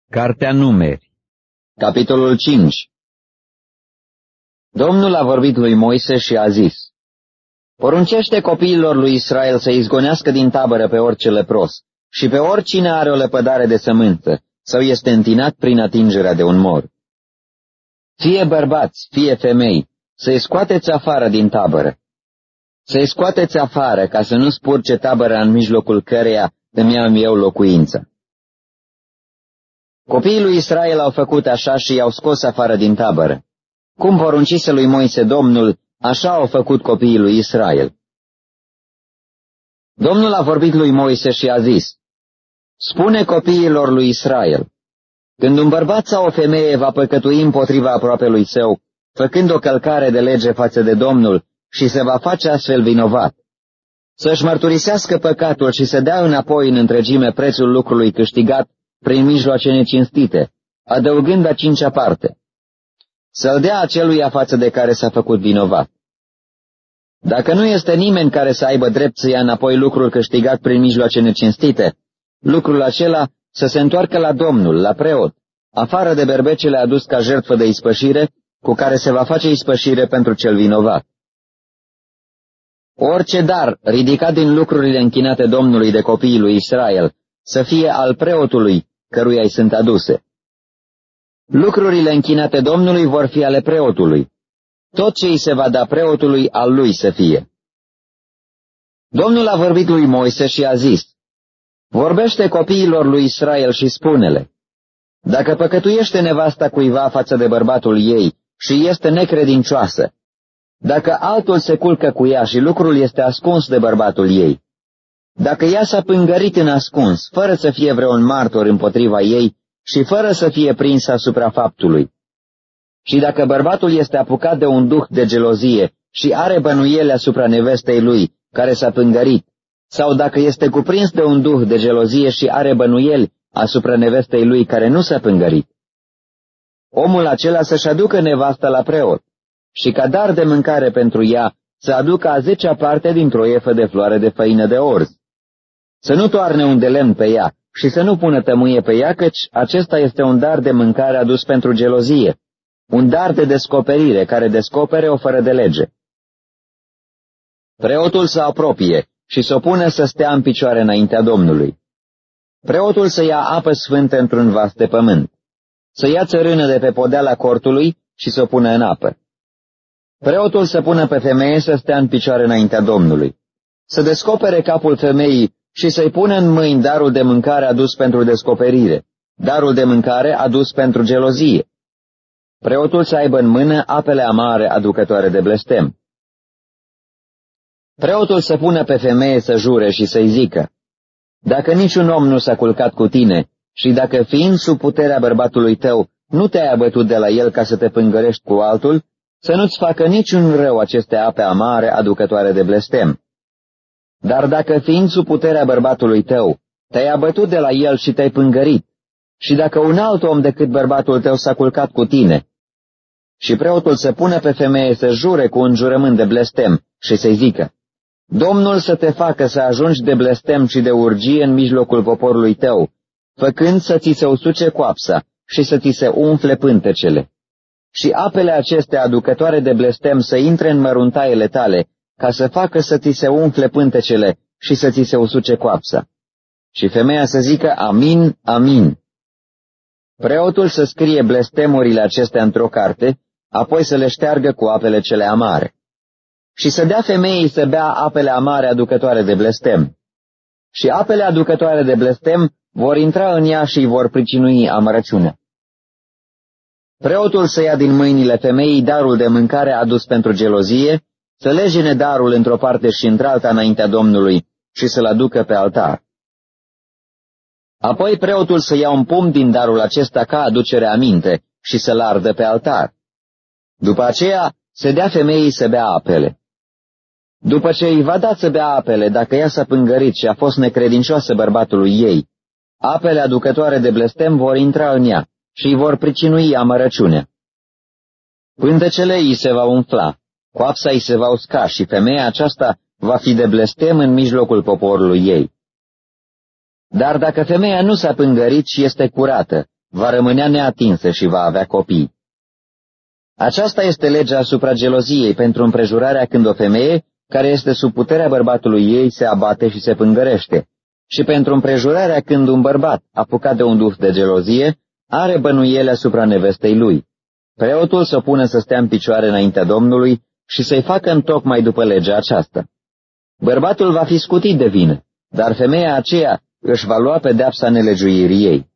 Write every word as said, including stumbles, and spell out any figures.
Cartea Numeri, capitolul cinci. Domnul a vorbit lui Moise și a zis: Poruncește copiilor lui Israel să izgonească din tabără pe orice lepros și pe oricine are o lepădare de sămânță sau este întinat prin atingerea de un mor. Fie bărbați, fie femei, să-i scoateți afară din tabără. Să-i scoateți afară ca să nu spurce tabăra în mijlocul căreia îmi am eu locuința. Copiii lui Israel au făcut așa și i-au scos afară din tabără. Cum poruncise lui Moise Domnul, așa au făcut copiii lui Israel. Domnul a vorbit lui Moise și a zis: Spune copiilor lui Israel: Când un bărbat sau o femeie va păcătui împotriva aproapelui său, făcând o călcare de lege față de Domnul și se va face astfel vinovat, să-și mărturisească păcatul și să dea înapoi în întregime prețul lucrului câștigat prin mijloace necinstite, adăugând a cincea parte, să-l dea aceluia față de care s-a făcut vinovat. Dacă nu este nimeni care să aibă drept să ia înapoi lucrul câștigat prin mijloace necinstite, lucrul acela să se întoarcă la Domnul, la preot, afară de berbecele adus ca jertfă de ispășire, cu care se va face ispășire pentru cel vinovat. Orice dar ridicat din lucrurile închinate Domnului de copiii lui Israel să fie al preotului căruia îi sunt aduse. Lucrurile închinate Domnului vor fi ale preotului. Tot ce îi se va da preotului, al lui să fie. Domnul a vorbit lui Moise și a zis: Vorbește copiilor lui Israel și spune-le: Dacă păcătuiește nevasta cuiva față de bărbatul ei și este necredincioasă, dacă altul se culcă cu ea și lucrul este ascuns de bărbatul ei, dacă ea s-a pângărit în ascuns, fără să fie vreun martor împotriva ei și fără să fie prins asupra faptului, și dacă bărbatul este apucat de un duh de gelozie și are bănuiele asupra nevestei lui, care s-a pângărit, sau dacă este cuprins de un duh de gelozie și are bănuieli asupra nevestei lui care nu s-a pângărit, omul acela să-și aducă nevasta la preot și ca dar de mâncare pentru ea să aducă a zecea parte dintr-o efă de floare de făină de orz. Să nu toarne un de lemn pe ea și să nu pună tămâie pe ea, căci acesta este un dar de mâncare adus pentru gelozie, un dar de descoperire care descopere o fără de lege. Preotul să apropie și să o pună să stea în picioare înaintea Domnului. Preotul să ia apă sfântă într-un vas de pământ, să ia țărână de pe podeala cortului și să o pună în apă. Preotul să pună pe femeie să stea în picioare înaintea Domnului, să descopere capul femeii și să-i pună în mâini darul de mâncare adus pentru descoperire, darul de mâncare adus pentru gelozie. Preotul să aibă în mână apele amare aducătoare de blestem. Preotul să pună pe femeie să jure și să-i zică: Dacă niciun om nu s-a culcat cu tine și dacă fiind sub puterea bărbatului tău nu te-ai abătut de la el ca să te pângărești cu altul, să nu-ți facă niciun rău aceste ape amare aducătoare de blestem. Dar dacă fiind sub puterea bărbatului tău te-ai abătut de la el și te-ai pângărit, și dacă un alt om decât bărbatul tău s-a culcat cu tine, și preotul să pună pe femeie să jure cu un jurământ de blestem și să-i zică: Domnul să te facă să ajungi de blestem și de urgie în mijlocul poporului tău, făcând să ți se usuce coapsa și să ți se umfle pântecele. Și apele acestea aducătoare de blestem să intre în măruntaiele tale, ca să facă să ți se umfle pântecele și să ți se usuce coapsa. Și femeia să zică: Amin, amin. Preotul să scrie blestemurile acestea într-o carte, apoi să le șteargă cu apele cele amare. Și să dea femeii să bea apele amare aducătoare de blestem. Și apele aducătoare de blestem vor intra în ea și îi vor pricinui amărăciunea. Preotul să ia din mâinile femeii darul de mâncare adus pentru gelozie, să legine darul într-o parte și într-alta înaintea Domnului și să-l aducă pe altar. Apoi preotul să ia un pumn din darul acesta ca aducere aminte și să-l ardă pe altar. După aceea se dea femeii să bea apele. După ce îi va da să bea apele, dacă ea s-a pângărit și a fost necredincioasă bărbatului ei, apele aducătoare de blestem vor intra în ea și îi vor pricinui amărăciunea. Pântecele îi se va umfla, coapsa îi se va usca și femeia aceasta va fi de blestem în mijlocul poporului ei. Dar dacă femeia nu s-a pângărit și este curată, va rămânea neatinsă și va avea copii. Aceasta este legea asupra geloziei pentru împrejurarea când o femeie, care este sub puterea bărbatului ei, se abate și se pângărește, și pentru împrejurarea când un bărbat, apucat de un duh de gelozie, are bănuiele asupra nevestei lui. Preotul să pună să stea în picioare înaintea Domnului și să-i facă întocmai după legea aceasta. Bărbatul va fi scutit de vină, dar femeia aceea își va lua pedeapsa nelegiuirii ei.